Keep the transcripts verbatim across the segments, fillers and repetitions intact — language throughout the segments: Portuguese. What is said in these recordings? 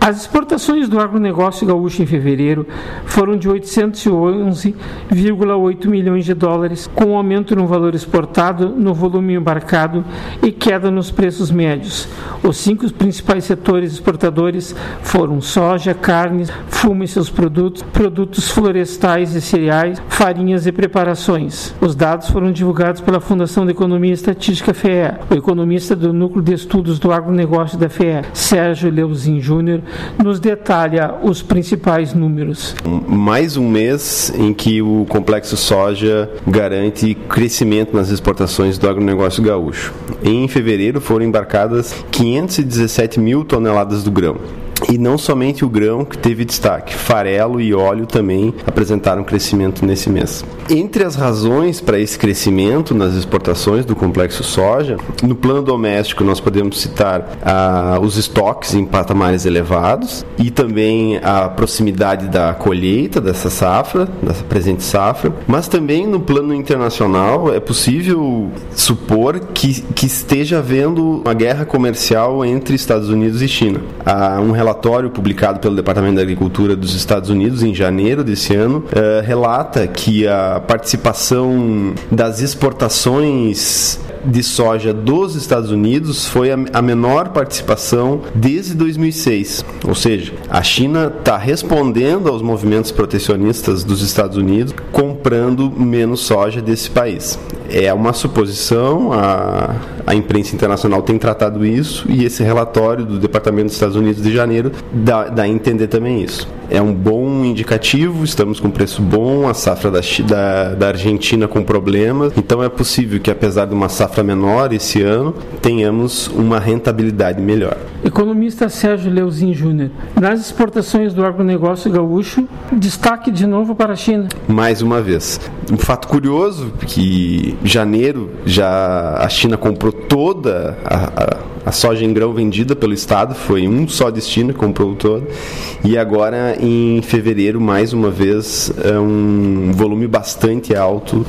As exportações do agronegócio gaúcho em fevereiro foram de oitocentos e onze vírgula oito milhões de dólares, com um aumento no valor exportado, no volume embarcado e queda nos preços médios. Os cinco principais setores exportadores foram soja, carne, fumo e seus produtos, produtos florestais e cereais, farinhas e preparações. Os dados foram divulgados pela Fundação de Economia e Estatística F E E. O economista do Núcleo de Estudos do Agronegócio da F E E, Sérgio Leuzin Júnior, nos detalha os principais números. Mais um mês em que o complexo soja garante crescimento nas exportações do agronegócio gaúcho. Em fevereiro foram embarcadas quinhentos e dezessete mil toneladas do grão. E não somente o grão que teve destaque, farelo e óleo também apresentaram crescimento nesse mês. Entre as razões para esse crescimento nas exportações do complexo soja, no plano doméstico nós podemos citar ah, os estoques em patamares elevados e também a proximidade da colheita dessa safra, dessa presente safra, mas também no plano internacional é possível supor que, que esteja havendo uma guerra comercial entre Estados Unidos e China. Há um relatório publicado pelo Departamento da Agricultura dos Estados Unidos em janeiro desse ano uh, relata que a participação das exportações de soja dos Estados Unidos foi a, a menor participação desde dois mil e seis. Ou seja, a China está respondendo aos movimentos protecionistas dos Estados Unidos comprando menos soja desse país. É uma suposição, a, a imprensa internacional tem tratado isso e esse relatório do Departamento dos Estados Unidos de janeiro dá, dá a entender também isso. É um bom indicativo, estamos com preço bom, a safra da, da, da Argentina com problemas, então é possível que apesar de uma safra menor esse ano, tenhamos uma rentabilidade melhor. Economista Sérgio Leuzin Júnior, nas exportações do agronegócio gaúcho, destaque de novo para a China. Mais uma vez. Um fato curioso, que em janeiro já a China comprou toda a, a, a soja em grão vendida pelo Estado, foi um só destino, comprou toda, e agora em fevereiro, mais uma vez, é um volume bastante alto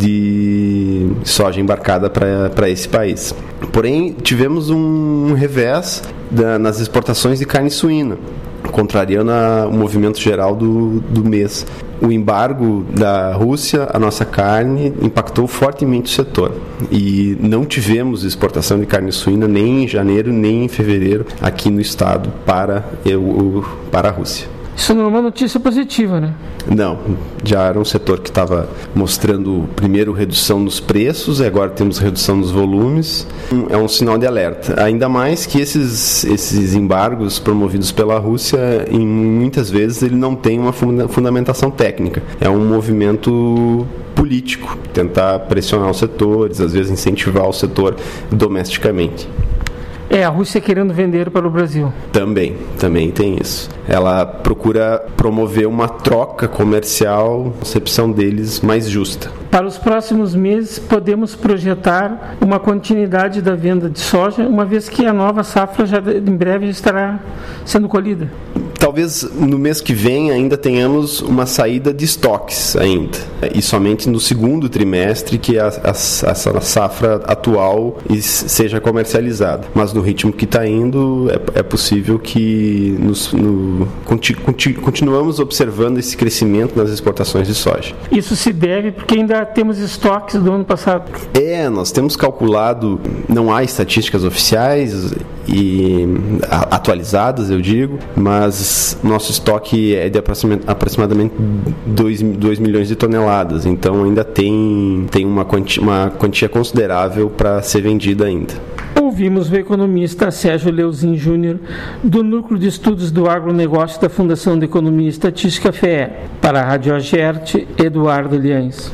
de soja embarcada para esse país. Porém, tivemos um revés da, nas exportações de carne suína, contrariando a, o movimento geral do, do mês. O embargo da Rússia, a nossa carne, impactou fortemente o setor. E não tivemos exportação de carne suína nem em janeiro, nem em fevereiro aqui no estado para, eu, para a Rússia. Isso não é uma notícia positiva, né? Não, já era um setor que estava mostrando primeiro redução nos preços e agora temos redução nos volumes. É um sinal de alerta. Ainda mais que esses, esses embargos promovidos pela Rússia, em muitas vezes ele não tem uma fundamentação técnica. É um movimento político, tentar pressionar os setores, às vezes incentivar o setor domesticamente. É, a Rússia querendo vender para o Brasil. Também, também tem isso. Ela procura promover uma troca comercial, concepção deles mais justa. Para os próximos meses, podemos projetar uma continuidade da venda de soja, uma vez que a nova safra já em breve estará sendo colhida. Talvez no mês que vem ainda tenhamos uma saída de estoques ainda. E somente no segundo trimestre que a, a, a safra atual seja comercializada. Mas no ritmo que está indo, é, é possível que nos, no, conti, conti, continuamos observando esse crescimento nas exportações de soja. Isso se deve porque ainda temos estoques do ano passado. É, nós temos calculado, não há estatísticas oficiais e atualizadas, eu digo, mas nosso estoque é de aproximadamente dois milhões de toneladas, então ainda tem, tem uma, quantia, uma quantia considerável para ser vendida ainda. Ouvimos o economista Sérgio Leuzin Júnior, do Núcleo de Estudos do Agronegócio da Fundação de Economia e Estatística F E E. Para a Rádio Agerte, Eduardo Liães.